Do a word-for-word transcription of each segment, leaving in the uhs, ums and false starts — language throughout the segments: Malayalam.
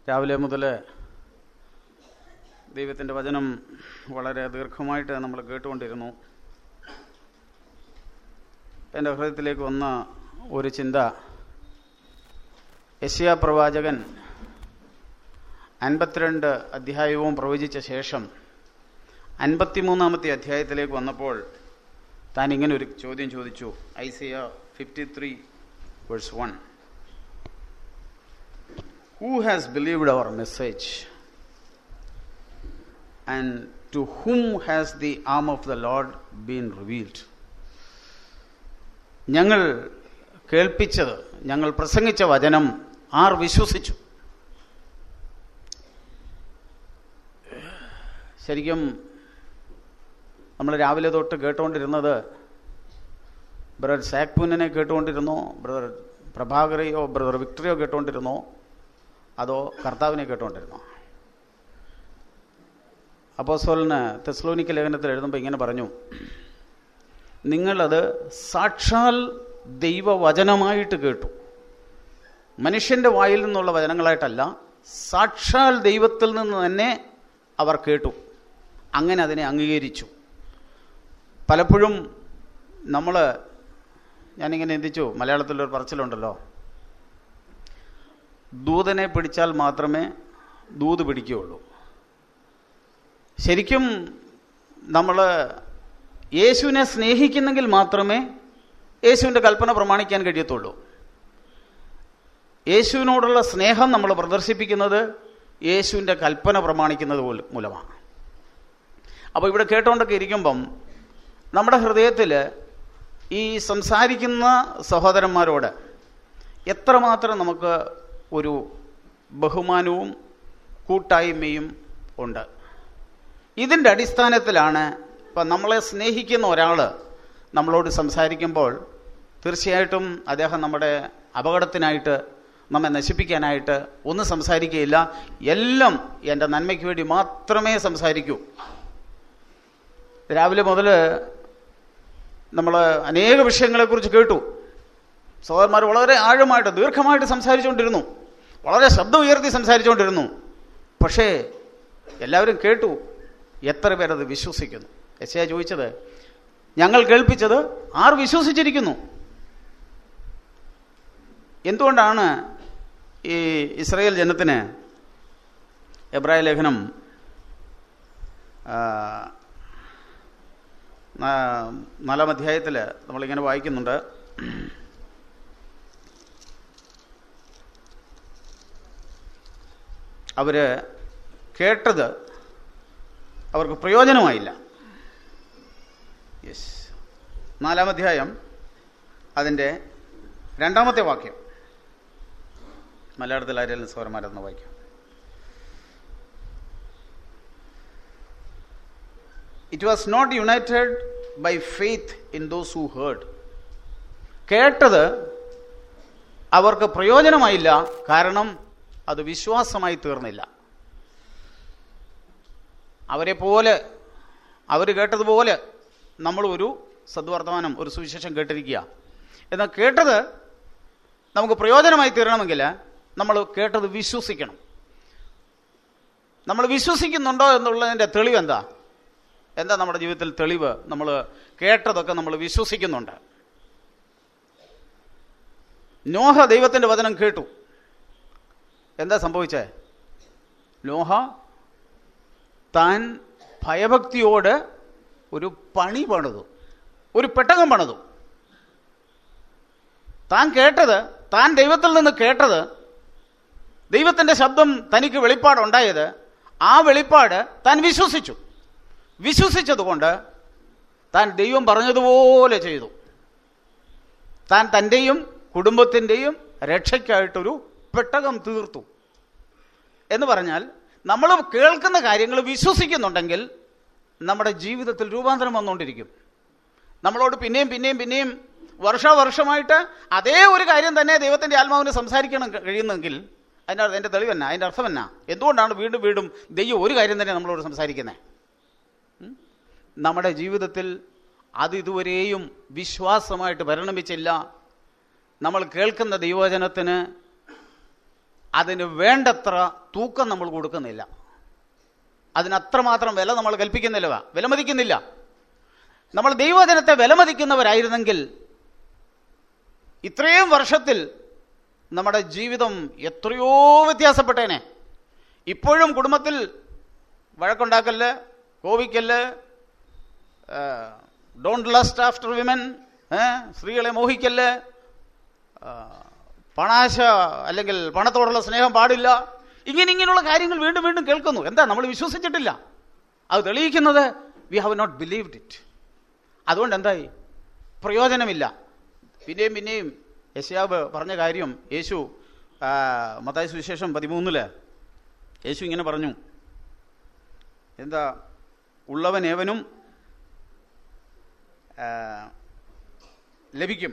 രാവിലെ മുതൽ ദൈവത്തിൻ്റെ വചനം വളരെ ദീർഘമായിട്ട് നമ്മൾ കേട്ടുകൊണ്ടിരുന്നു. എൻ്റെ ഹൃദയത്തിലേക്ക് വന്ന ഒരു ചിന്ത, യെശയ്യാ പ്രവാചകൻ അൻപത്തിരണ്ട് അധ്യായവും പ്രവചിച്ച ശേഷം അൻപത്തിമൂന്നാമത്തെ അധ്യായത്തിലേക്ക് വന്നപ്പോൾ താൻ ഇങ്ങനെ ഒരു ചോദ്യം ചോദിച്ചു. Isaiah fifty three verse one. Who has believed our message? And to whom has the arm of the Lord been revealed? ഞങ്ങൾ കേൾപ്പിച്ചത്, ഞങ്ങൾ പ്രസംഗിച്ച വചനം ആർ വിശ്വസിച്ചു? ശരിക്കും നമ്മൾ രാവിലെ തൊട്ട് കേട്ടുകൊണ്ടിരുന്നത് ബ്രദർ സാക്പൂനെ കേട്ടുകൊണ്ടിരുന്നോ, ബ്രദർ പ്രഭാകരയോ ബ്രദർ വിക്ടറിയോ കേട്ടുകൊണ്ടിരുന്നോ, അതോ കർത്താവിനെ കേട്ടുകൊണ്ടിരുന്നോ? അപ്പോസ്തലന് തെസ്സലോനിക്ക ലേഖനത്തിൽ എഴുതുമ്പോൾ ഇങ്ങനെ പറഞ്ഞു, നിങ്ങളത് സാക്ഷാൽ ദൈവവചനമായിട്ട് കേട്ടു. മനുഷ്യൻ്റെ വായിൽ നിന്നുള്ള വചനങ്ങളായിട്ടല്ല, സാക്ഷാൽ ദൈവത്തിൽ നിന്ന് തന്നെ അവർ കേട്ടു. അങ്ങനെ അതിനെ അംഗീകരിച്ചു. പലപ്പോഴും നമ്മൾ, ഞാനിങ്ങനെ ചിന്തിച്ചു, മലയാളത്തിലൊരു പറച്ചിലുണ്ടല്ലോ, ദൂതനെ പിടിച്ചാൽ മാത്രമേ ദൂത് പിടിക്കുകയുള്ളൂ. ശരിക്കും നമ്മൾ യേശുവിനെ സ്നേഹിക്കുന്നെങ്കിൽ മാത്രമേ യേശുവിൻ്റെ കൽപ്പന പ്രമാണിക്കാൻ കഴിയത്തുള്ളൂ. യേശുവിനോടുള്ള സ്നേഹം നമ്മൾ പ്രദർശിപ്പിക്കുന്നത് യേശുവിൻ്റെ കൽപ്പന പ്രമാണിക്കുന്നത് മൂലമാണ്. അപ്പോൾ ഇവിടെ കേട്ടുകൊണ്ടൊക്കെ ഇരിക്കുമ്പം നമ്മുടെ ഹൃദയത്തിൽ ഈ സംസാരിക്കുന്ന സഹോദരന്മാരോട് എത്രമാത്രം നമുക്ക് ഒരു ബഹുമാനവും കൂട്ടായ്മയും ഉണ്ട്. ഇതിൻ്റെ അടിസ്ഥാനത്തിലാണ് ഇപ്പം നമ്മളെ സ്നേഹിക്കുന്ന ഒരാൾ നമ്മളോട് സംസാരിക്കുമ്പോൾ തീർച്ചയായിട്ടും അദ്ദേഹം നമ്മുടെ അപകടത്തിനായിട്ട്, നമ്മെ നശിപ്പിക്കാനായിട്ട് ഒന്നും സംസാരിക്കുകയില്ല. എല്ലാം എൻ്റെ നന്മയ്ക്ക് വേണ്ടി മാത്രമേ സംസാരിക്കൂ. രാവിലെ മുതൽ നമ്മൾ അനേക വിഷയങ്ങളെക്കുറിച്ച് കേട്ടു. സഹോദരന്മാർ വളരെ ആഴമായിട്ട് ദീർഘമായിട്ട് സംസാരിച്ചുകൊണ്ടിരുന്നു, വളരെ ശബ്ദം ഉയർത്തി സംസാരിച്ചുകൊണ്ടിരുന്നു. പക്ഷേ എല്ലാവരും കേട്ടു. എത്ര പേരത് വിശ്വസിക്കുന്നു? യെശയ്യാ ചോദിച്ചത്, ഞങ്ങൾ കേൾപ്പിച്ചത് ആർ വിശ്വസിച്ചിരിക്കുന്നു? എന്തുകൊണ്ടാണ് ഈ ഇസ്രായേൽ ജനത്തിന് എബ്രായ ലേഖനം നാലാം അധ്യായത്തിൽ നമ്മളിങ്ങനെ വായിക്കുന്നുണ്ട്, അവർ കേട്ടത് അവർക്ക് പ്രയോജനമായില്ല. യെസ്, നാലാം അധ്യായം അതിൻ്റെ രണ്ടാമത്തെ വാക്യം മലയാളത്തിൽ ആരെങ്കിലും സൗരന്മാരെന്ന് വായിക്കാം. It was not united by faith in those who heard. കേട്ടത് അവർക്ക് പ്രയോജനമായില്ല, കാരണം അത് വിശ്വാസമായി തീർന്നില്ല. അവരെ പോലെ, അവർ കേട്ടതുപോലെ നമ്മൾ ഒരു സദ്വർത്തമാനം, ഒരു സുവിശേഷം കേട്ടിരിക്കുക. എന്നാൽ കേട്ടത് നമുക്ക് പ്രയോജനമായി തീരണമെങ്കിൽ നമ്മൾ കേട്ടത് വിശ്വസിക്കണം. നമ്മൾ വിശ്വസിക്കുന്നുണ്ടോ എന്നുള്ളതിൻ്റെ തെളിവ് എന്താ? എന്താ നമ്മുടെ ജീവിതത്തിൽ തെളിവ്? നമ്മൾ കേട്ടതൊക്കെ നമ്മൾ വിശ്വസിക്കുന്നുണ്ട്. നോഹ ദൈവത്തിൻ്റെ വചനം കേട്ടു. എന്താ സംഭവിച്ചേ? നോഹ താൻ ഭയഭക്തിയോട് ഒരു പണി പണിതു, ഒരു പെട്ടകം പണിതു. താൻ കേട്ടത്, താൻ ദൈവത്തിൽ നിന്ന് കേട്ടത്, ദൈവത്തിൻ്റെ ശബ്ദം തനിക്ക് വെളിപ്പാടുണ്ടായത്, ആ വെളിപ്പാട് താൻ വിശ്വസിച്ചു. വിശ്വസിച്ചതുകൊണ്ട് താൻ ദൈവം പറഞ്ഞതുപോലെ ചെയ്തു. താൻ തൻ്റെയും കുടുംബത്തിൻ്റെയും രക്ഷയ്ക്കായിട്ടൊരു പെട്ടകം തീർത്തു. എന്ന് പറഞ്ഞാൽ നമ്മൾ കേൾക്കുന്ന കാര്യങ്ങൾ വിശ്വസിക്കുന്നുണ്ടെങ്കിൽ നമ്മുടെ ജീവിതത്തിൽ രൂപാന്തരം വന്നുകൊണ്ടിരിക്കും. നമ്മളോട് പിന്നെയും പിന്നെയും പിന്നെയും വർഷാവർഷമായിട്ട് അതേ ഒരു കാര്യം തന്നെ ദൈവത്തിൻ്റെ ആത്മാവിന് സംസാരിക്കണം കഴിയുന്നെങ്കിൽ അതിൻ്റെ അതിൻ്റെ തെളിവ് എന്നാ? അതിൻ്റെ അർത്ഥം എന്നാ? എന്തുകൊണ്ടാണ് വീണ്ടും വീണ്ടും ദൈവം ഒരു കാര്യം തന്നെ നമ്മളോട് സംസാരിക്കുന്നത്? നമ്മുടെ ജീവിതത്തിൽ അത് ഇതുവരെയും വിശ്വാസമായിട്ട് പരിണമിച്ചില്ല. നമ്മൾ കേൾക്കുന്ന ദൈവവചനത്തിന് അതിന് വേണ്ടത്ര തൂക്കം നമ്മൾ കൊടുക്കുന്നില്ല. അതിനത്രമാത്രം വില നമ്മൾ കൽപ്പിക്കുന്നില്ല, വിലമതിക്കുന്നില്ല. നമ്മൾ ദൈവവചനത്തെ വിലമതിക്കുന്നവരായിരുന്നെങ്കിൽ ഇത്രയും വർഷത്തിൽ നമ്മുടെ ജീവിതം എത്രയോ വ്യത്യാസപ്പെട്ടേനെ. ഇപ്പോഴും കുടുംബത്തിൽ വഴക്കുണ്ടാക്കല്ല്, കോപിക്കല്ല്, ഡോണ്ട് ലസ്റ്റ് ആഫ്റ്റർ വിമൻ, സ്ത്രീകളെ മോഹിക്കല്ല്, പണാശ അല്ലെങ്കിൽ പണത്തോടുള്ള സ്നേഹം പാടില്ല, ഇങ്ങനെ ഇങ്ങനെയുള്ള കാര്യങ്ങൾ വീണ്ടും വീണ്ടും കേൾക്കുന്നു. എന്താ? നമ്മൾ വിശ്വസിച്ചിട്ടില്ല. അത് തെളിയിക്കുന്നത് we have not believed it. അതുകൊണ്ട് എന്തായി? പ്രയോജനമില്ല. പിന്നെയും പിന്നെയും യെശയ്യാവ് പറഞ്ഞ കാര്യം യേശു മത്തായി സുവിശേഷം പതിമൂന്നില് യേശു ഇങ്ങനെ പറഞ്ഞു, എന്താ? ഉള്ളവൻ ഏവനും ലഭിക്കും,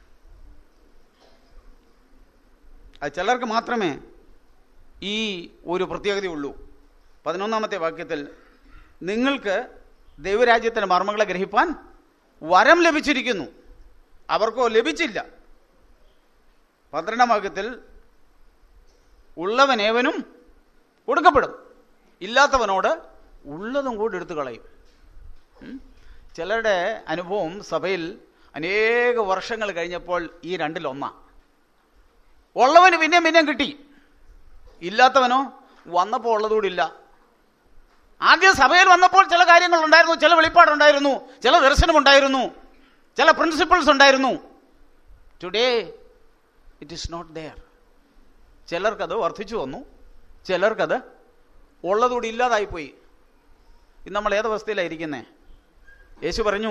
അത് ചിലർക്ക് മാത്രമേ ഈ ഒരു പ്രത്യേകതയുള്ളൂ. പതിനൊന്നാമത്തെ വാക്യത്തിൽ നിങ്ങൾക്ക് ദൈവരാജ്യത്തിൻ്റെ മർമ്മങ്ങളെ ഗ്രഹിപ്പാൻ വരം ലഭിച്ചിരിക്കുന്നു, അവർക്കോ ലഭിച്ചില്ല. പന്ത്രണ്ടാം വാക്യത്തിൽ ഉള്ളവനേവനും കൊടുക്കപ്പെടും, ഇല്ലാത്തവനോട് ഉള്ളതും കൂടി എടുത്തു കളയും. ചിലരുടെ അനുഭവം സഭയിൽ അനേക വർഷങ്ങൾ കഴിഞ്ഞപ്പോൾ ഈ രണ്ടിലൊന്നാ. ഉള്ളവന് പിന്നെയും പിന്നെയും കിട്ടി, ഇല്ലാത്തവനോ വന്നപ്പോൾ ഉള്ളതുകൂടില്ല. ആദ്യം സഭയിൽ വന്നപ്പോൾ ചില കാര്യങ്ങൾ ഉണ്ടായിരുന്നു, ചില വെളിപ്പാടുണ്ടായിരുന്നു, ചില ദർശനമുണ്ടായിരുന്നു, ചില പ്രിൻസിപ്പിൾസ് ഉണ്ടായിരുന്നു. Today it is not there. ചിലർക്കത് വർദ്ധിച്ചു വന്നു, ചിലർക്കത് ഉള്ളതുകൂടി ഇല്ലാതായിപ്പോയി. ഇന്ന് നമ്മൾ ഏതവസ്ഥയിലായിരിക്കുന്നേ? യേശു പറഞ്ഞു,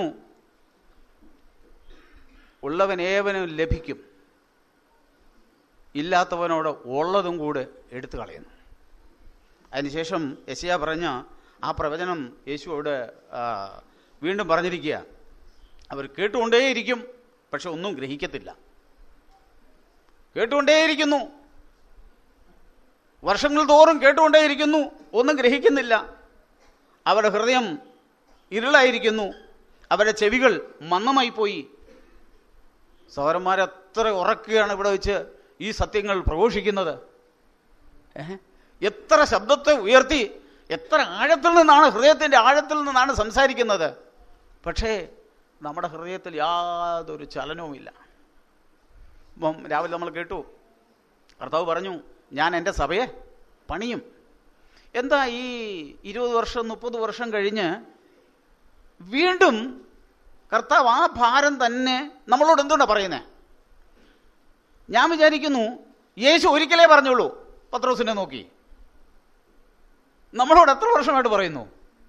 ഉള്ളവൻ ഏവനും ലഭിക്കും, ഇല്ലാത്തവനോട് ഉള്ളതും കൂടെ എടുത്തു കളയുന്നു. അതിനുശേഷം യെശയ്യാ പറഞ്ഞ ആ പ്രവചനം യേശു അവിടെ വീണ്ടും പറഞ്ഞിരിക്കുക. അവർ കേട്ടുകൊണ്ടേയിരിക്കും, പക്ഷെ ഒന്നും ഗ്രഹിക്കത്തില്ല. കേട്ടുകൊണ്ടേയിരിക്കുന്നു, വർഷങ്ങൾ തോറും കേട്ടുകൊണ്ടേയിരിക്കുന്നു, ഒന്നും ഗ്രഹിക്കുന്നില്ല. അവരുടെ ഹൃദയം ഇരുളായിരിക്കുന്നു, അവരുടെ ചെവികൾ മന്ദമായി പോയി. സഹോദരന്മാരെത്ര ഉറക്കുകയാണ് ഇവിടെ വെച്ച് ഈ സത്യങ്ങൾ പ്രഘോഷിക്കുന്നത്. ഏഹ് എത്ര ശബ്ദത്തെ ഉയർത്തി, എത്ര ആഴത്തിൽ നിന്നാണ്, ഹൃദയത്തിൻ്റെ ആഴത്തിൽ നിന്നാണ് സംസാരിക്കുന്നത്. പക്ഷേ നമ്മുടെ ഹൃദയത്തിൽ യാതൊരു ചലനവുമില്ല. ഇപ്പം രാവിലെ നമ്മൾ കേട്ടു, കർത്താവ് പറഞ്ഞു, ഞാൻ എൻ്റെ സഭയെ പണിയും. എന്താ ഈ ഇരുപത് വർഷം മുപ്പത് വർഷം കഴിഞ്ഞ് വീണ്ടും കർത്താവ് ആ ഭാരം തന്നെ നമ്മളോട് എന്തുകൊണ്ടാണ് പറയുന്നത്? ഞാൻ വിചാരിക്കുന്നു യേശു ഒരിക്കലേ പറഞ്ഞുള്ളൂ പത്രോസിനെ നോക്കി. നമ്മളോട് എത്ര വർഷമായിട്ട് പറയുന്നു?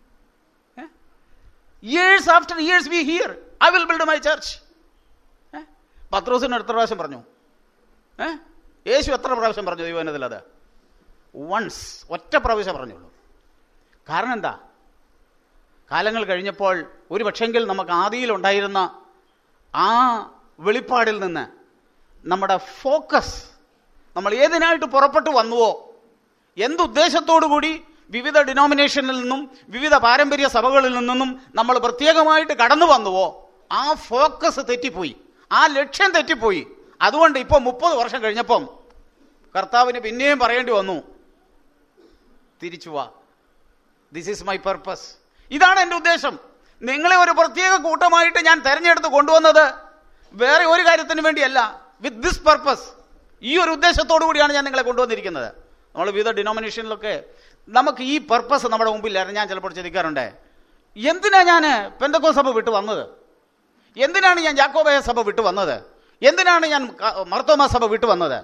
Years after years we hear I will build my church. പത്രോസിന് എത്ര പ്രാവശ്യം പറഞ്ഞു? ഏഹ് യേശു എത്ര പ്രാവശ്യം പറഞ്ഞു ദൈവവചനത്തിൽ? അത് വൺസ്, ഒറ്റ പ്രാവശ്യം പറഞ്ഞുള്ളൂ. കാരണം എന്താ? കാലങ്ങൾ കഴിഞ്ഞപ്പോൾ ഒരു പക്ഷെങ്കിൽ നമുക്ക് ആദിയിലുണ്ടായിരുന്ന ആ വെളിപ്പാടിൽ നിന്ന് നമ്മുടെ ഫോക്കസ്, നമ്മൾ ഏതിനായിട്ട് പുറപ്പെട്ടു വന്നുവോ, എന്തുദ്ദേശത്തോടു കൂടി വിവിധ ഡിനോമിനേഷനിൽ നിന്നും വിവിധ പാരമ്പര്യ സഭകളിൽ നിന്നും നമ്മൾ പ്രത്യേകമായിട്ട് കടന്നു വന്നുവോ, ആ ഫോക്കസ് തെറ്റിപ്പോയി, ആ ലക്ഷ്യം തെറ്റിപ്പോയി. അതുകൊണ്ട് ഇപ്പോൾ മുപ്പത് വർഷം കഴിഞ്ഞപ്പം കർത്താവിന് പിന്നെയും പറയേണ്ടി വന്നു, തിരിച്ചു വാ, ദിസ് ഈസ് മൈ പർപ്പസ്. ഇതാണ് എൻ്റെ ഉദ്ദേശം. നിങ്ങളെ ഒരു പ്രത്യേക കൂട്ടമായിട്ട് ഞാൻ തെരഞ്ഞെടുത്ത് കൊണ്ടുവന്നത് വേറെ ഒരു കാര്യത്തിന് വേണ്ടിയല്ല. വിത്ത് ദിസ് പർപ്പസ്, ഈ ഒരു ഉദ്ദേശത്തോടു കൂടിയാണ് ഞാൻ നിങ്ങളെ കൊണ്ടുവന്നിരിക്കുന്നത്. നമ്മൾ വിവിധ ഡിനോമിനേഷനിലൊക്കെ നമുക്ക് ഈ പർപ്പസ് നമ്മുടെ മുമ്പിലായിരുന്നു. ഞാൻ ചിലപ്പോൾ ചിന്തിക്കാറുണ്ട്, എന്തിനാ ഞാൻ പെന്തക്കോസ്ത് സഭ വിട്ടു വന്നത്? എന്തിനാണ് ഞാൻ യാക്കോബായ സഭ വിട്ടു വന്നത്? എന്തിനാണ് ഞാൻ മർത്തോമാ സഭ വിട്ടു വന്നത്?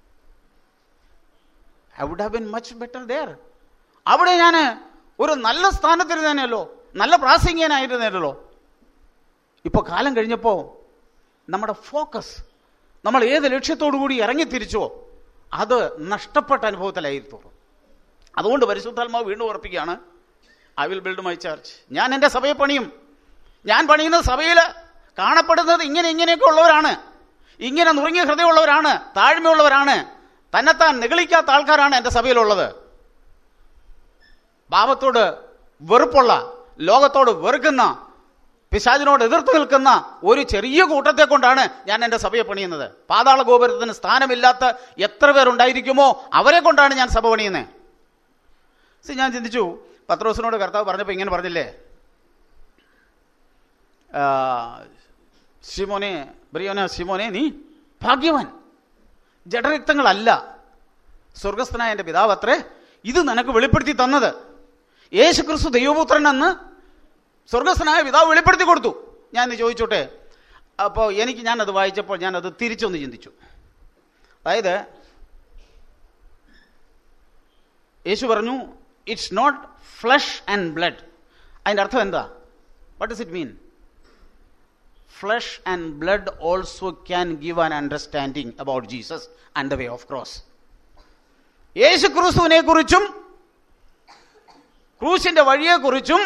I would have been much better there. അവിടെ ഞാൻ ഒരു നല്ല സ്ഥാനത്തിരുന്നേനല്ലോ, നല്ല പ്രാസംഗികനായിരുന്നല്ലോ. ഇപ്പോൾ കാലം കഴിഞ്ഞപ്പോൾ നമ്മുടെ ഫോക്കസ്, നമ്മൾ ഏത് ലക്ഷ്യത്തോടു കൂടി ഇറങ്ങിത്തിരിച്ചോ അത് നഷ്ടപ്പെട്ട അനുഭവത്തിലായിരുന്നു. അതുകൊണ്ട് പരിശുദ്ധാത്മാവ് വീണ്ടും ഉറപ്പിക്കുകയാണ്, I will build my church. ഞാൻ എൻ്റെ സഭയെ പണിയും. ഞാൻ പണിയുന്ന സഭയിൽ കാണപ്പെടുന്നത് ഇങ്ങനെ ഇങ്ങനെയൊക്കെ ഉള്ളവരാണ്, ഇങ്ങനെ നുറുങ്ങിയ ഹൃദയമുള്ളവരാണ്, താഴ്മയുള്ളവരാണ്, തന്നെത്താൻ നിഗളിക്കാത്ത ആൾക്കാരാണ് എൻ്റെ സഭയിലുള്ളത്. പാപത്തോട് വെറുപ്പുള്ള, ലോകത്തോട് വെറുക്കുന്ന, പിശാചിനോട് എതിർത്ത് നിൽക്കുന്ന ഒരു ചെറിയ കൂട്ടത്തെ കൊണ്ടാണ് ഞാൻ എൻ്റെ സഭയെ പണിയുന്നത്. പാതാള ഗോപുരത്തിന് സ്ഥാനമില്ലാത്ത എത്ര പേരുണ്ടായിരിക്കുമോ അവരെ കൊണ്ടാണ് ഞാൻ സഭ പണിയുന്നത്. സി ഞാൻ ചിന്തിച്ചു, പത്രോസിനോട് കർത്താവ് പറഞ്ഞപ്പോൾ ഇങ്ങനെ പറഞ്ഞില്ലേ, ശിമോനെ ബ്രിയോനെ ശിമോനെ നീ ഭാഗ്യവാൻ, ജഡരക്തങ്ങളല്ല സ്വർഗസ്ഥനായ എൻ്റെ പിതാവ് അത്രേ ഇത് നിനക്ക് വെളിപ്പെടുത്തി തന്നത്. യേശുക്രിസ്തു ദൈവപുത്രൻ എന്ന് സ്വർഗസ്ഥനായ പിതാവ് വെളിപ്പെടുത്തി കൊടുത്തു. ഞാൻ ഇന്ന് ചോദിച്ചോട്ടെ, അപ്പോൾ എനിക്ക് ഞാനത് വായിച്ചപ്പോൾ ഞാനത് തിരിച്ചൊന്ന് ചിന്തിച്ചു. അതായത് യേശു പറഞ്ഞു it's not flesh and blood. അതിൻ്റെ അർത്ഥം എന്താ? What does it mean? Flesh and blood also can give an understanding about Jesus and the way of cross. Yeshu ക്രിസ്തുവിനെ കുറിച്ചും ക്രൂശിന്റെ വഴിയെ കുറിച്ചും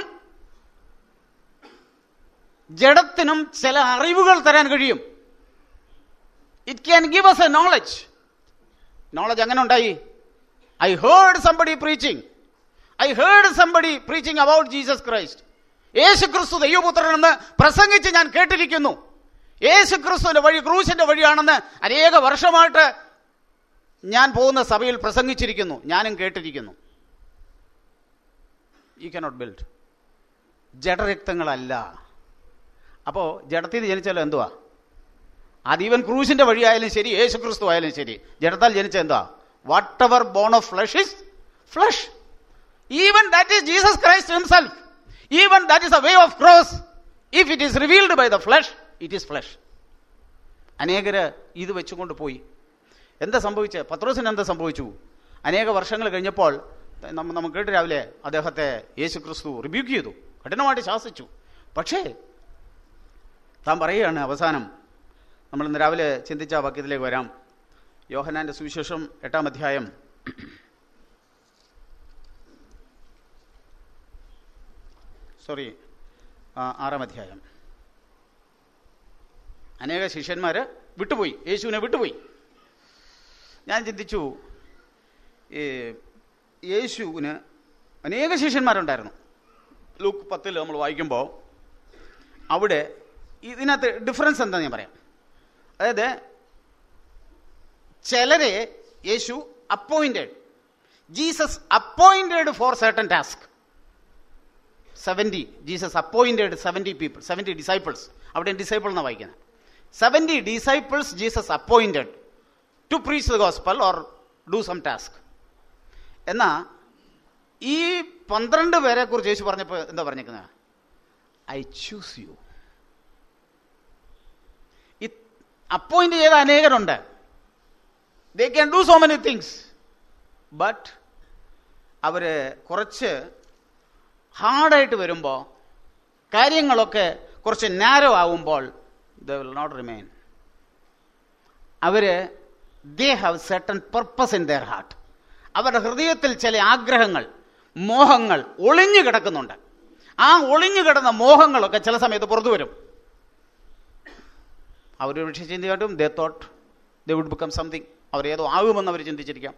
ജഡത്തിനും ചില അറിവുകൾ തരാൻ കഴിയും. It can give us a knowledge. Knowledge അങ്ങനെ ഉണ്ടായി. I heard somebody preaching. I heard somebody preaching about Jesus Christ. യേശു ക്രിസ്തു ദൈവപുത്രനെന്ന് പ്രസംഗിച്ച് ഞാൻ കേട്ടിരിക്കുന്നു. യേശു ക്രിസ്തുവിന്റെ വഴി ക്രൂശിന്റെ വഴിയാണെന്ന് അനേക വർഷമായിട്ട് ഞാൻ പോകുന്ന സഭയിൽ പ്രസംഗിച്ചിരിക്കുന്നു, ഞാനും കേട്ടിരിക്കുന്നു. You cannot build. ജഡരക്തങ്ങളല്ല. അപ്പോൾ ജഡത്തിൽ നിന്ന് ജനിച്ചാലും എന്തുവാ? അതീവൻ ക്രൂശിന്റെ വഴിയായാലും ശരി, യേശു ക്രിസ്തു ആയാലും ശരി, ജഡത്താൽ ജനിച്ച എന്തുവാ? Whatever born of flesh is flesh. Even that is Jesus Christ himself. Even that is a way of cross. If it is revealed by the flesh, it is flesh. അനേകര് ഇത് വെച്ചുകൊണ്ട് പോയി. എന്താ സംഭവിച്ചത്? പത്രോസിന് എന്താ സംഭവിച്ചു? അനേക വർഷങ്ങൾ കഴിഞ്ഞപ്പോൾ നമുക്ക് കേട്ട് രാവിലെ അദ്ദേഹത്തെ യേശു ക്രിസ്തു റിബ്യൂക്ക് ചെയ്തു, കഠിനമായിട്ട് ശാസിച്ചു. പക്ഷേ താൻ പറയുകയാണ് അവസാനം, നമ്മൾ ഇന്ന് രാവിലെ ചിന്തിച്ച വാക്യത്തിലേക്ക് വരാം. യോഹന്നാന്റെ സുവിശേഷം എട്ടാം അധ്യായം സോറി ആറാം അധ്യായം. അനേക ശിഷ്യന്മാര് വിട്ടുപോയി, യേശുവിനെ വിട്ടുപോയി. ഞാൻ ചിന്തിച്ചു, യേശുവിന് അനേക ശിഷ്യന്മാരുണ്ടായിരുന്നു. ലൂക്ക് പത്തിൽ നമ്മൾ വായിക്കുമ്പോൾ അവിടെ ഇതിനകത്ത് ഡിഫറൻസ് എന്താ ഞാൻ പറയാം. അതായത് ചിലരെ Yeshu appointed, Jesus appointed for certain task. Seventy Jesus appointed seventy people, seventy disciples. അവിടെ ഡിസൈപ്പിൾ എന്നാണ് വായിക്കുന്നത്. Seventy disciples Jesus appointed to preach the gospel or do some task. എന്നാ ഈ പന്ത്രണ്ട് പേരെ കുറിച്ച് യേശു പറഞ്ഞപ്പോൾ എന്താ പറഞ്ഞിരിക്കുന്നത്? I choose you. അപ്പോയിന്റ് ചെയ്ത അനേകരുണ്ട്. They can do so many things. But അവര് കുറച്ച് ഹാർഡായിട്ട് വരുമ്പോൾ, കാര്യങ്ങളൊക്കെ കുറച്ച് നാരോ ആവുമ്പോൾ, ദേ വിൽ നോട്ട് റിമെയിൻ. അവര് they have certain purpose in their heart. അവരുടെ ഹൃദയത്തിൽ ചില ആഗ്രഹങ്ങൾ, മോഹങ്ങൾ ഒളിഞ്ഞു കിടക്കുന്നുണ്ട്. ആ ഒളിഞ്ഞു കിടന്ന മോഹങ്ങളൊക്കെ ചില സമയത്ത് പുറത്തു വരും. അവർ പക്ഷേ ചിന്തിക്കാട്ടും they thought they would become something. അവരേതോ ആകുമെന്ന് അവർ ചിന്തിച്ചിരിക്കാം.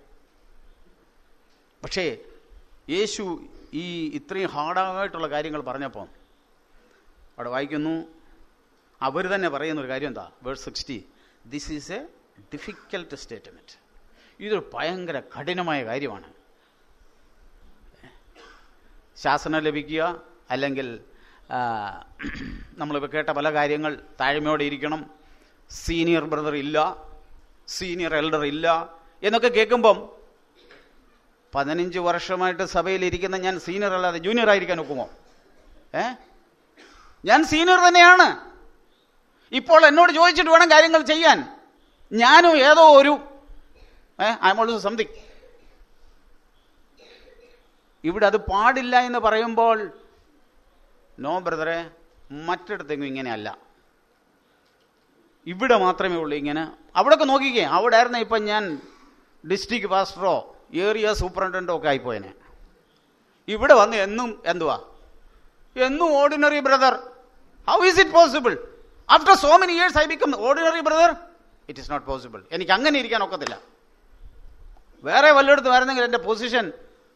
പക്ഷേ യേശു ഈ ഇത്രയും ഹാർഡായിട്ടുള്ള കാര്യങ്ങൾ പറഞ്ഞപ്പോൾ അവിടെ വായിക്കുന്നു, അവർ തന്നെ പറയുന്നൊരു കാര്യം എന്താ? Verse sixty, this is a difficult statement. ഇതൊരു ഭയങ്കര കഠിനമായ കാര്യമാണ്. ശാസനം ലഭിക്കുക, അല്ലെങ്കിൽ നമ്മളിപ്പോൾ കേട്ട പല കാര്യങ്ങൾ, താഴ്മയോടെ ഇരിക്കണം, സീനിയർ ബ്രദർ ഇല്ല, സീനിയർ എൽഡർ ഇല്ല എന്നൊക്കെ കേൾക്കുമ്പം, പതിനഞ്ച് വർഷമായിട്ട് സഭയിൽ ഇരിക്കുന്ന ഞാൻ സീനിയർ അല്ലാതെ ജൂനിയർ ആയിരിക്കാൻ ഒക്കുമോ? ഏ ഞാൻ സീനിയർ തന്നെയാണ്. ഇപ്പോൾ എന്നോട് ചോദിച്ചിട്ട് വേണം കാര്യങ്ങൾ ചെയ്യാൻ. ഞാനും ഏതോ ഒരു ഐ ആം ഓൾസോ സംതിങ്. ഇവിടെ അത് പാടില്ല എന്ന് പറയുമ്പോൾ, നോ ബ്രദറെ, മറ്റിടത്തെങ്ങും ഇങ്ങനെയല്ല, ഇവിടെ മാത്രമേ ഉള്ളൂ ഇങ്ങനെ. അവിടെയൊക്കെ നോക്കിക്കേ, അവിടെ ആയിരുന്നു ഇപ്പം ഞാൻ ഡിസ്ട്രിക്ട് പാസ്റ്ററോ ഏരിയ സൂപ്രണ്ടന്റോ ഒക്കെ ആയിപ്പോയനെ. ഇവിടെ വന്ന് എന്നും എന്തുവാ, എന്നും ordinary brother. How is it possible? After so many years I become ordinary brother? It is not possible. എനിക്ക് അങ്ങനെ ഇരിക്കാൻ ഒക്കത്തില്ല. വേറെ വല്ലയിടത്ത് വരുന്നെങ്കിൽ എൻ്റെ പൊസിഷൻ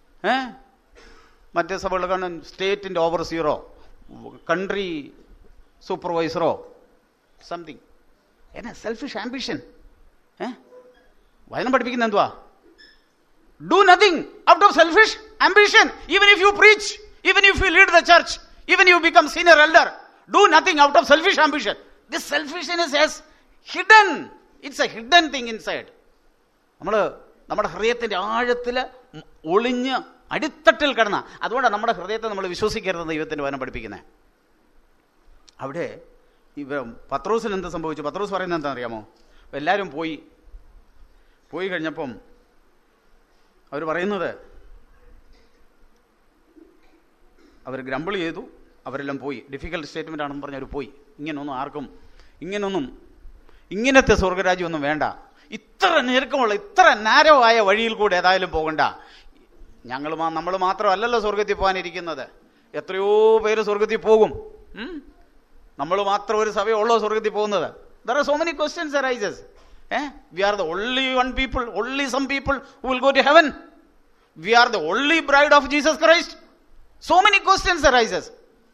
ഏഹ് മറ്റേ സഭകൾ കാണും സ്റ്റേറ്റിൻ്റെ ഓവർ സീറോ, കൺട്രി സൂപ്പർവൈസറോ സംതിങ്. എന്നാ സെൽഫിഷ് ആംബിഷൻ. ഏ വചനം പഠിപ്പിക്കുന്ന എന്തുവാ? Do nothing out of selfish ambition. Even if you preach, even if you lead the church, even you become senior elder, do nothing out of selfish ambition. This selfishness has hidden, it's a hidden thing inside. നമ്മൾ നമ്മുടെ ഹൃദയത്തിന്റെ ആഴത്തിൽ ഒളിഞ്ഞ് അടിത്തട്ടിൽ കിടന്ന, അതുകൊണ്ടാണ് നമ്മുടെ ഹൃദയത്തെ നമ്മൾ വിശ്വസിക്കരുതെന്ന് ദൈവത്തിന്റെ വചനം പഠിപ്പിക്കുന്നത്. അവിടെ ഇവ പത്രോസിന് എന്ത് സംഭവിച്ചു? പത്രോസ് പറയുന്നത് എന്താണെന്ന് അറിയാമോ? എല്ലാവരും പോയി പോയി കഴിഞ്ഞപ്പം അവർ പറയുന്നത്, അവർ ഗ്രംബിൾ ചെയ്തു, അവരെല്ലാം പോയി. ഡിഫിക്കൽട്ട് സ്റ്റേറ്റ്മെൻ്റ് ആണെന്ന് പറഞ്ഞ് അവർ പോയി. ഇങ്ങനൊന്നും ആർക്കും ഇങ്ങനൊന്നും ഇങ്ങനത്തെ സ്വർഗരാജ്യമൊന്നും വേണ്ട, ഇത്ര ഞെരുക്കമുള്ള ഇത്ര നാരോ ആയ വഴിയിൽ കൂടെ ഏതായാലും പോകണ്ട. ഞങ്ങൾ നമ്മൾ മാത്രമല്ലല്ലോ സ്വർഗത്തിൽ പോകാനിരിക്കുന്നത്, എത്രയോ പേര് സ്വർഗത്തിൽ പോകും. നമ്മൾ മാത്രം ഒരു സഭയുള്ളോ സ്വർഗത്തിൽ പോകുന്നത്? There are so many questions arises. Eh? We are the only one people, only some people who will go to heaven. We are the only bride of Jesus Christ. So many questions arises.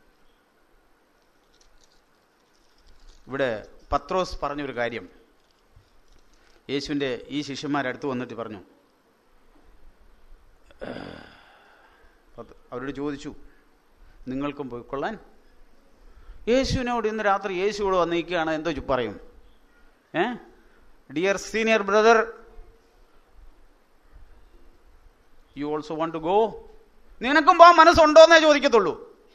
ഇവിടെ പത്രോസ് പറഞ്ഞൊരു കാര്യം, യേശുവിൻ്റെ ഈ ശിഷ്യന്മാരടുത്ത് വന്നിട്ട് പറഞ്ഞു, അവരോട് ചോദിച്ചു, നിങ്ങൾക്കും പോയിക്കൊള്ളാൻ? യേശുവിനോട് ഇന്ന് രാത്രി യേശുവോട് വന്നിരിക്കുകയാണ്, എന്തോ പറയും? ഏ dear senior brother, you also want to go? നിനക്കും പോകാൻ മനസ്സുണ്ടോന്നേ ചോദിക്കത്തുള്ളൂ.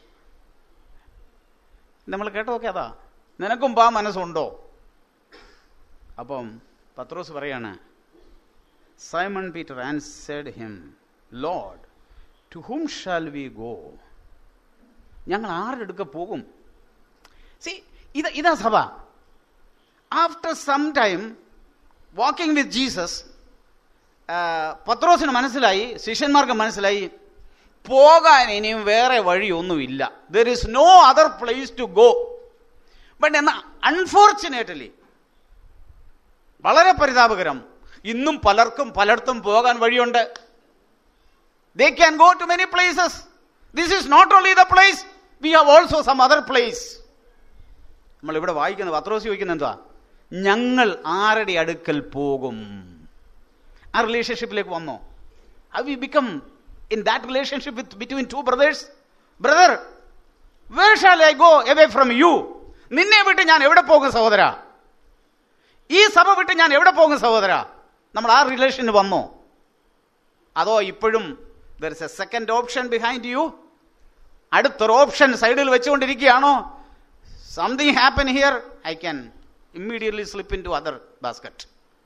നമ്മൾ കേട്ടതൊക്കെ അതാ, നിനക്കും പോകാൻ മനസ്സുണ്ടോ? അപ്പം പത്രോസ് പറയാണ്, Simon Peter answered him, lord, to whom shall we go? ഞങ്ങൾ ആരുടെ അടുക്ക പോകും? സി, ഇത് ഇതാ സഭ. After some time walking with Jesus, പത്രോസിന് മനസ്സിലായി, ശിഷ്യന്മാർക്ക് മനസ്സിലായി, പോകാൻ ഇനിയും വേറെ വഴിയൊന്നുമില്ല. There is no other place to go. But എന്നാൽ അൺഫോർച്ചുനേറ്റ്ലി, വളരെ പരിതാപകരം, ഇന്നും പലർക്കും പലയിടത്തും പോകാൻ വഴിയുണ്ട്. They can go to many places. This is not only the place, we have also some other place. നമ്മൾ ഇവിടെ വായിക്കുന്നത്, പത്രോസ് ചോദിക്കുന്നത് എന്താ? ഞങ്ങൾ ആരുടെ അടുക്കൽ പോകും? ആ റിലേഷൻഷിപ്പിലേക്ക് വന്നോ? Have we become in that relationship with between two brothers? Brother, where shall I go away from you? നിന്നെ വിട്ട് ഞാൻ എവിടെ പോകും സഹോദര? ഈ സഭ വിട്ട് ഞാൻ എവിടെ പോകും സഹോദര? നമ്മൾ ആ റിലേഷന് വന്നോ? അതോ ഇപ്പോഴും there is a second option behind you? അടുത്തൊരു ഓപ്ഷൻ സൈഡിൽ വെച്ചുകൊണ്ടിരിക്കുകയാണോ? Something happen here, I can immediately slip into other basket.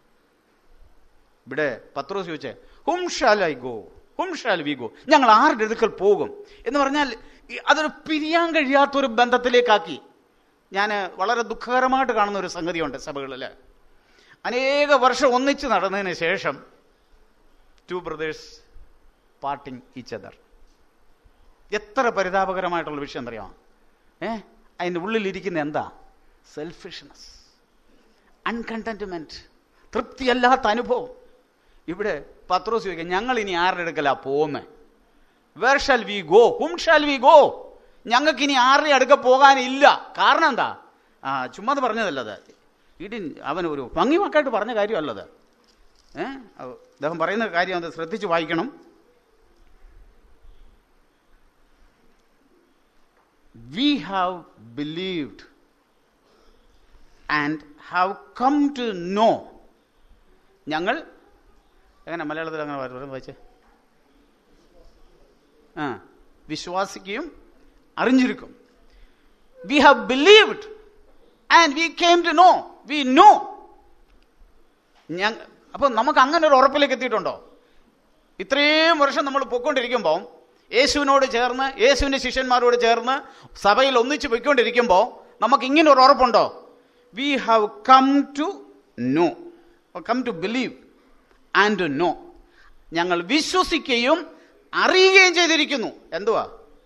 ഇവിടെ പത്രോസ് ചോദിച്ചേ, whom shall I go? whom shall we go? ഞങ്ങൾ ആരുടെ അടുക്കൽ പോകും എന്ന് പറഞ്ഞാൽ അതൊരു പിരിയാൻ കഴിയാത്തൊരു ബന്ധത്തിലേക്കാക്കി. ഞാൻ വളരെ ദുഃഖകരമായിട്ട് കാണുന്ന ഒരു സംഗതിയുണ്ട് സഭകളിൽ. അനേക വർഷം ഒന്നിച്ച് നടന്നതിന് ശേഷം two brothers parting each other. എത്ര പരിതാപകരമായിട്ടുള്ള വിഷയം അറിയാമോ? ഏ അതിൻ്റെ ഉള്ളിലിരിക്കുന്ന എന്താ? സെൽഫിഷ്നെസ്, അൺകണ്ടന്റ്മെന്റ്, തൃപ്തിയല്ലാത്ത അനുഭവം. ഇവിടെ പത്രോസ് ചോദിക്കുക, ഞങ്ങൾ ഇനി ആരുടെ അടുക്കലാ പോകുന്നത്? Where shall we go? Whom shall we go? ഞങ്ങൾക്ക് ഇനി ആരുടെ അടുക്ക പോകാനില്ല. കാരണം എന്താ? ആ ചുമ്മാ അത് പറഞ്ഞതല്ലത്, ഇടി അവൻ ഒരു ഭംഗി വാക്കായിട്ട് പറഞ്ഞ കാര്യമല്ലത്. ഏഹ് അദ്ദേഹം പറയുന്ന കാര്യം അത് ശ്രദ്ധിച്ച് വായിക്കണം. We have believed and have come to know. ഞങ്ങൾ എങ്ങനെ മലയാളത്തിൽ അങ്ങനെ വായിച്ചേ? ആ വിശ്വാസിക്കുകയും അറിഞ്ഞിരിക്കും. We have believed and we came to know. We know. അപ്പൊ നമുക്ക് അങ്ങനെ ഒരു ഉറപ്പിലേക്ക് എത്തിയിട്ടുണ്ടോ? ഇത്രയും വർഷം നമ്മൾ പൊയ്ക്കൊണ്ടിരിക്കുമ്പോൾ, യേശുവിനോട് ചേർന്ന്, യേശുവിന്റെ ശിഷ്യന്മാരോട് ചേർന്ന് സഭയിൽ ഒന്നിച്ച് പോയിക്കൊണ്ടിരിക്കുമ്പോൾ നമുക്ക് ഇങ്ങനെ ഒരു ഉറപ്പുണ്ടോ? We have come to know, come to believe and to know. ഞങ്ങൾ വിശ്വസിക്കുകയും അറിയുകയും ചെയ്തിരിക്കുന്നു. എന്തുവാ?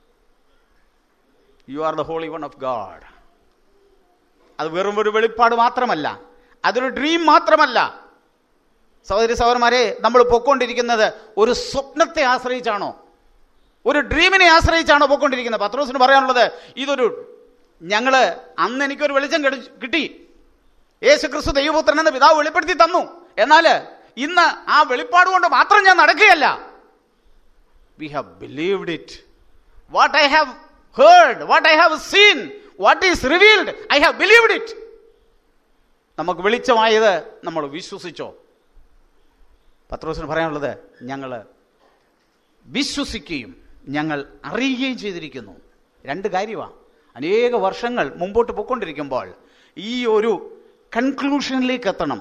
You are the holy one of God. അത് വെറും ഒരു വെളിപ്പാട് മാത്രമല്ല, അതൊരു ഡ്രീം മാത്രമല്ല. സഹോദരി സഹോദരന്മാരെ, നമ്മൾ പൊയ്ക്കൊണ്ടിരിക്കുന്നത് ഒരു സ്വപ്നത്തെ ആശ്രയിച്ചാണോ, ഒരു ഡ്രീമിനെ ആശ്രയിച്ചാണോ പോയിക്കൊണ്ടിരിക്കുന്നത്? പത്രോസിന് പറയാനുള്ളത്, ഇതൊരു ഞങ്ങള് അന്ന് എനിക്കൊരു വെളിച്ചം കിട്ടി. യേശു ക്രിസ്തു ദൈവപുത്രൻ എന്ന് പിതാവ് വെളിപ്പെടുത്തി തന്നു. എന്നാൽ ഇന്ന് ആ വെളിപ്പാട് കൊണ്ട് മാത്രം ഞാൻ നടക്കുകയല്ല. We have believed it. What I have heard, what I have seen, what is revealed, I have believed it. നമുക്ക് വെളിച്ചമായത് നമ്മൾ വിശ്വസിച്ചോ? പത്രോസിന് പറയാനുള്ളത്, ഞങ്ങൾ വിശ്വസിക്കുകയും ഞങ്ങൾ അറിയുകയും ചെയ്തിരിക്കുന്നു. രണ്ട് കാര്യമാണ്. അനേക വർഷങ്ങൾ മുമ്പോട്ട് പോയിക്കൊണ്ടിരിക്കുമ്പോൾ ഈ ഒരു കൺക്ലൂഷനിലേക്ക് എത്തണം.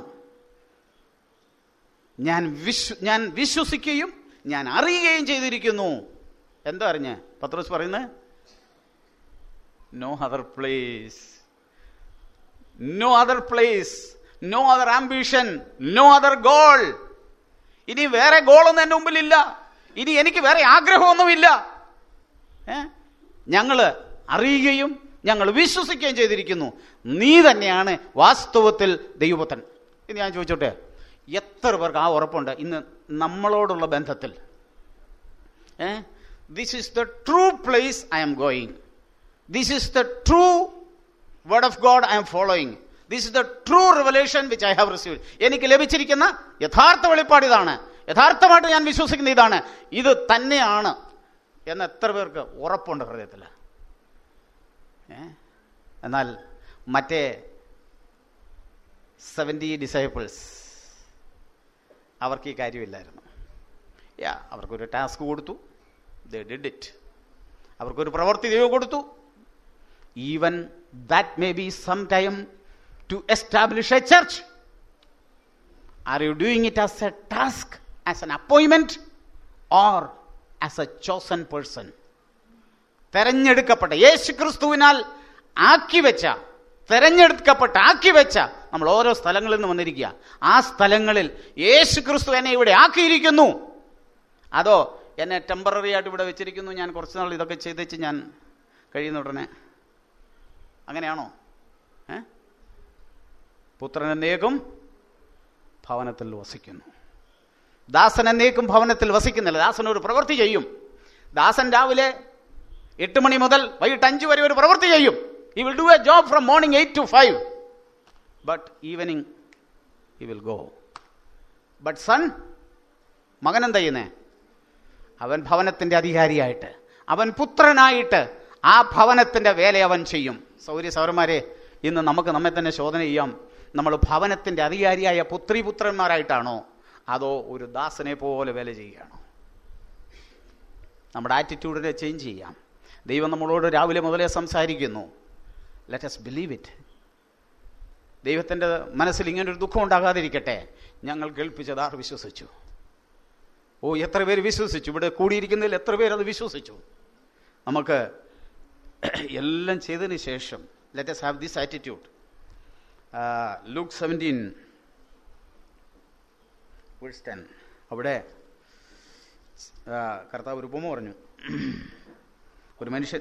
ഞാൻ വിശ്വ ഞാൻ വിശ്വസിക്കുകയും ഞാൻ അറിയുകയും ചെയ്തിരിക്കുന്നു. എന്താ അറിഞ്ഞ് പത്രോസ് പറയുന്നത്? No other place, no other place, no other ambition, no other goal. ഇനി വേറെ ഗോളൊന്നും എൻ്റെ മുമ്പിലില്ല. ഇനി എനിക്ക് വേറെ ആഗ്രഹമൊന്നുമില്ല. ഏ ഞങ്ങള് അറിയുകയും ഞങ്ങൾ വിശ്വസിക്കുകയും ചെയ്തിരിക്കുന്നു, നീ തന്നെയാണ് വാസ്തവത്തിൽ ദൈവപുത്രൻ. ഇനി ഞാൻ ചോദിച്ചോട്ടെ, എത്ര പേർക്ക് ആ ഉറപ്പുണ്ട് ഇന്ന് നമ്മളോടുള്ള ബന്ധത്തിൽ? ഏ this is the true place I am going, this is the true word of God I am following, this is the true revelation which I have received. എനിക്ക് ലഭിച്ചിരിക്കുന്ന യഥാർത്ഥ വെളിപ്പാട് ഇതാണ്, യഥാർത്ഥമായിട്ട് ഞാൻ വിശ്വസിക്കുന്ന ഇതാണ്, ഇത് തന്നെയാണ് എന്ന് എത്ര പേർക്ക് ഉറപ്പുണ്ട് ഹൃദയത്തിൽ? ഏ എന്നാൽ മറ്റേ സെവൻറ്റി ഡിസൈപ്പിൾസ് അവർക്ക് ഈ കാര്യമില്ലായിരുന്നു. യാ അവർക്കൊരു ടാസ്ക് കൊടുത്തു, ദേ ഡിഡ് ഇറ്റ്. അവർക്കൊരു പ്രവൃത്തി ദൈവം കൊടുത്തു. Even that may be some time to establish a church. Are you doing it as a task, as an അപ്പോയിൻമെന്റ്, or as a chosen person? തെരഞ്ഞെടുക്കപ്പെട്ട, യേശു ക്രിസ്തുവിനാൽ ആക്കി വെച്ച, തെരഞ്ഞെടുക്കപ്പെട്ട ആക്കി വെച്ച നമ്മൾ ഓരോ സ്ഥലങ്ങളിൽ നിന്ന് വന്നിരിക്കുക. ആ സ്ഥലങ്ങളിൽ യേശു ക്രിസ്തു എന്നെ ഇവിടെ ആക്കിയിരിക്കുന്നു. അതോ എന്നെ ടെമ്പററി ആയിട്ട് ഇവിടെ വെച്ചിരിക്കുന്നു, ഞാൻ കുറച്ച് നാൾ ഇതൊക്കെ ചെയ്തേച്ച് ഞാൻ കഴിയുന്ന ഉടനെ, അങ്ങനെയാണോ? ഏ പുത്രൻ എന്നേക്കും ഭവനത്തിൽ വസിക്കുന്നു. ദാസൻ എന്നേക്കും ഭവനത്തിൽ വസിക്കുന്നില്ല. ദാസൻ ഒരു പ്രവൃത്തി ചെയ്യും. ദാസൻ രാവിലെ എട്ട് മണി മുതൽ വൈകിട്ട് അഞ്ച് വരെ ഒരു പ്രവൃത്തി ചെയ്യും. He will do a job from morning eight to five. But evening he will go. But son, മകൻ എന്താ ചെയ്യുന്നേ? അവൻ ഭവനത്തിന്റെ അധികാരിയായിട്ട്, അവൻ പുത്രനായിട്ട് ആ ഭവനത്തിന്റെ വേല അവൻ ചെയ്യും. സൗര്യ സൗരന്മാരെ, ഇന്ന് നമുക്ക് നമ്മെ തന്നെ ശോധന ചെയ്യാം. നമ്മൾ ഭവനത്തിന്റെ അധികാരിയായ പുത്രി പുത്രന്മാരായിട്ടാണോ, അതോ ഒരു ദാസനെ പോലെ വേല ചെയ്യുകയാണോ? നമ്മുടെ ആറ്റിറ്റ്യൂഡിനെ ചേഞ്ച് ചെയ്യാം. ദൈവം നമ്മളോട് രാവിലെ മുതലേ സംസാരിക്കുന്നു. Let us believe it. ദൈവത്തിൻ്റെ മനസ്സിൽ ഇങ്ങനൊരു ദുഃഖം ഉണ്ടാകാതിരിക്കട്ടെ. ഞങ്ങൾ കേൾപ്പിച്ചത് ആർ വിശ്വസിച്ചു? ഓ, എത്ര പേര് വിശ്വസിച്ചു? ഇവിടെ കൂടിയിരിക്കുന്നതിൽ എത്ര പേര് അത് വിശ്വസിച്ചു? നമുക്ക് എല്ലാം ചെയ്തതിന് ശേഷം let us have this attitude. Luke seventeen verse ten, അവിടെ കർത്താവ് ഒരു ഉപമ പറഞ്ഞു. ഒരു മനുഷ്യൻ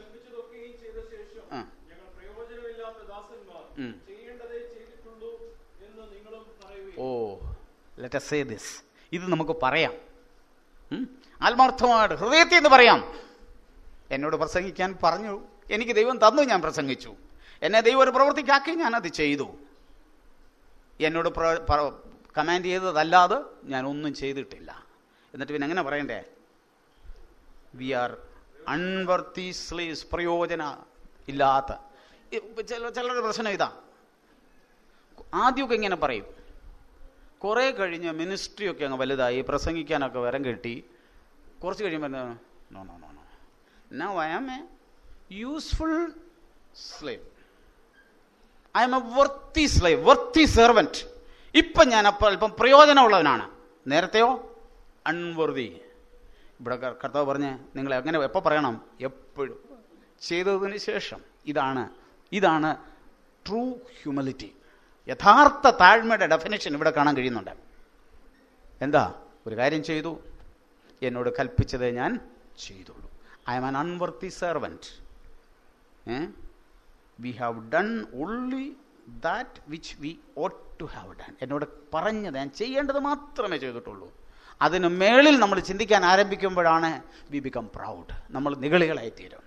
oh let us say this. ഇത് നമുക്ക് പറയാം, ആത്മാർത്ഥമായിട്ട് ഹൃദയത്തിൽ നിന്ന് പറയാം. എന്നോട് പ്രസംഗിക്കാൻ പറഞ്ഞു, എനിക്ക് ദൈവം തന്നു, ഞാൻ പ്രസംഗിച്ചു. എന്നെ ദൈവം ഒരു പ്രവൃത്തിക്കാക്കി, ഞാനത് ചെയ്തു. എന്നോട് കമാൻഡ് ചെയ്തതല്ലാതെ ഞാൻ ഒന്നും ചെയ്തിട്ടില്ല. എന്നിട്ട് പിന്നെ എങ്ങനെ പറയണ്ടേ? വി ആർ അൺവർത്തി സ്ലേവ്സ്, പ്രയോജന ഇല്ലാത്ത. ചില ചിലരുടെ പ്രശ്നം ഇതാ, ആദ്യമൊക്കെ ഇങ്ങനെ പറയും, കുറേ കഴിഞ്ഞ് മിനിസ്ട്രിയൊക്കെ അങ്ങ് വലുതായി, പ്രസംഗിക്കാനൊക്കെ വരം കെട്ടി, കുറച്ച് കഴിയുമ്പോൾ no no no no now I am a useful slave, I'm a worthy slave, worthy servant. ഇപ്പം ഞാൻ അപ്പം അല്പം പ്രയോജനമുള്ളവനാണ്. നേരത്തെയോ അൺവർതി. ഇവിടെ കർത്താവ് പറഞ്ഞ് നിങ്ങൾ എങ്ങനെ എപ്പോൾ പറയണം? എപ്പോഴും ചെയ്തതിന് ശേഷം. ഇതാണ് ഇതാണ് ട്രൂ ഹ്യൂമിലിറ്റി. യഥാർത്ഥ താഴ്മയുടെ ഡെഫിനേഷൻ ഇവിടെ കാണാൻ കഴിയുന്നുണ്ട്. എന്താ? ഒരു കാര്യം ചെയ്തു, എന്നോട് കൽപ്പിച്ചത് ഞാൻ ചെയ്തോളൂ. I'm an unworthy servant. We have done only that which we ought to have done. എന്നോട് പറഞ്ഞത് ഞാൻ ചെയ്യേണ്ടത് മാത്രമേ ചെയ്തിട്ടുള്ളൂ. അതിന് മേളിൽ നമ്മൾ ചിന്തിക്കാൻ ആരംഭിക്കുമ്പോഴാണ് വി ബിക്കം പ്രൗഡ്. നമ്മൾ നിഗളികളായി തീരും.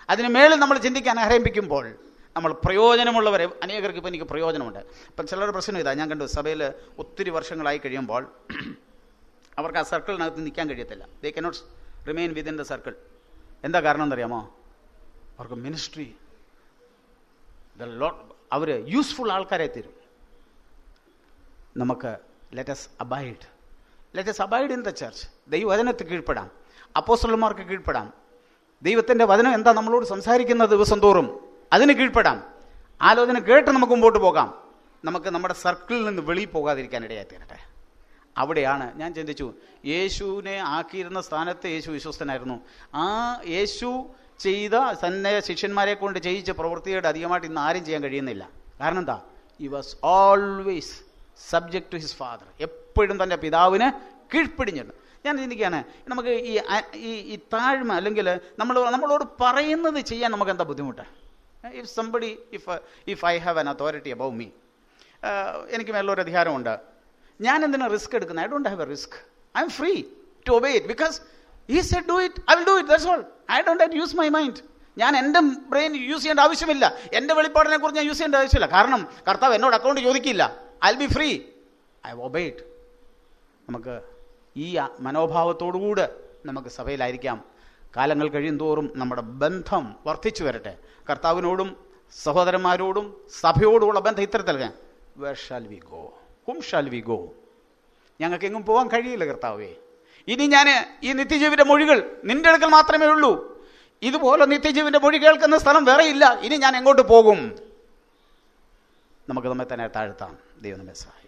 അതിന് മേളിൽ നമ്മൾ ചിന്തിക്കാൻ ആരംഭിക്കുമ്പോൾ നമ്മൾ പ്രയോജനമുള്ളവരെ, അനേകർക്ക് ഇപ്പോൾ എനിക്ക് പ്രയോജനമുണ്ട്. ഇപ്പം ചിലരുടെ പ്രശ്നം ഇതാ, ഞാൻ കണ്ടു സഭയിൽ ഒത്തിരി വർഷങ്ങളായി കഴിയുമ്പോൾ അവർക്ക് ആ സർക്കിളിനകത്ത് നിൽക്കാൻ കഴിയത്തില്ല. They cannot remain within the circle. എന്താ കാരണം എന്നറിയാമോ? അവർക്ക് മിനിസ്ട്രി ദ ലോട്ട്, അവർ യൂസ്ഫുൾ ആൾക്കാരെ തരും. നമുക്ക് let us abide, let us abide in the church. ദൈവവചനത്തിൽ കീഴ്പ്പെടാം, അപ്പോസ്തലന്മാർക്ക് കീഴ്പ്പെടാം, ദൈവത്തിൻ്റെ വചനം എന്താ നമ്മളോട് സംസാരിക്കുന്ന ദിവസം തോറും അതിന് കീഴ്പ്പെടാം, ആലോചന കേട്ട് നമുക്ക് മുമ്പോട്ട് പോകാം. നമുക്ക് നമ്മുടെ സർക്കിളിൽ നിന്ന് വെളിയിൽ പോകാതിരിക്കാൻ ഇടയായി തീരട്ടെ. അവിടെയാണ് ഞാൻ ചിന്തിച്ചു, യേശുവിനെ ആക്കിയിരുന്ന സ്ഥാനത്ത് യേശു വിശ്വസ്തനായിരുന്നു. ആ യേശു ചെയ്ത തന്നെ ശിഷ്യന്മാരെ കൊണ്ട് ചെയ്യിച്ച പ്രവൃത്തിയുടെ അധികമായിട്ട് ഇന്ന് ആരും ചെയ്യാൻ കഴിയുന്നില്ല. കാരണം എന്താ? He was always subject to his father. എപ്പോഴും തൻ്റെ പിതാവിന് കീഴ്പ്പിടിഞ്ഞിരുന്നു. ഞാൻ ചിന്തിക്കുകയാണ്, നമുക്ക് ഈ ഈ താഴ്മ, അല്ലെങ്കിൽ നമ്മൾ നമ്മളോട് പറയുന്നത് ചെയ്യാൻ നമുക്ക് എന്താ ബുദ്ധിമുട്ട്? If somebody if if I have an authority above me, എനിക്ക് മേലൊരു അധികാരമുണ്ട്, ഞാൻ എന്തിനാ റിസ്ക് എടുക്കുന്നത്? I don't have a risk. I'm free to obey it because he said do it, I will do it, that's all. I don't have to use my mind. ഞാൻ എൻ്റെ ബ്രെയിൻ യൂസ് ചെയ്യേണ്ട ആവശ്യമില്ല, എൻ്റെ വെളിപ്പാടിനെ കുറിച്ച് ഞാൻ യൂസ് ചെയ്യേണ്ട ആവശ്യമില്ല. കാരണം കർത്താവ് എന്നോട് അക്കൗണ്ട് ചോദിക്കില്ല. I will be free, I obey it. നമുക്ക് ഈ മനോഭാവത്തോടുകൂടെ നമുക്ക് സഭയിലായിരിക്കാം. കാലങ്ങൾ കഴിയും തോറും നമ്മുടെ ബന്ധം വർദ്ധിച്ചു വരട്ടെ. കർത്താവിനോടും സഹോദരന്മാരോടും സഭയോടുമുള്ള ബന്ധം ഇത്തരത്തിൽ. Where shall we go, whom shall we go? ഞങ്ങൾക്ക് എങ്ങും പോകാൻ കഴിയില്ല കർത്താവേ. ഇനി ഞാൻ ഈ നിത്യജീവിന്റെ മൊഴികൾ നിന്റെ അടുക്കൽ മാത്രമേ ഉള്ളൂ. ഇതുപോലെ നിത്യജീവിന്റെ മൊഴി കേൾക്കുന്ന സ്ഥലം വേറെ ഇല്ല. ഇനി ഞാൻ എങ്ങോട്ട് പോകും? നമുക്ക് നമ്മെ തന്നെ താഴ്ത്താം. ദൈവം നമ്മെ സഹായിക്കട്ടെ.